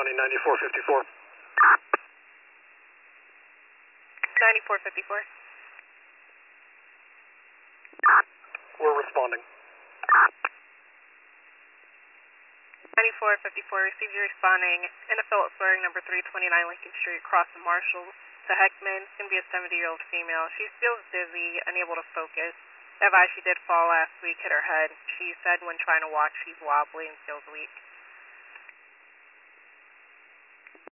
County 9454. 9454. We're responding. 9454 received you responding in a Phillipsburg, number 329 Lincoln Street, across from Marshall to Heckman. It's going to be a 70-year-old female. She feels dizzy, unable to focus. Advised she did fall last week, hit her head. She said when trying to walk, she's wobbly and feels weak.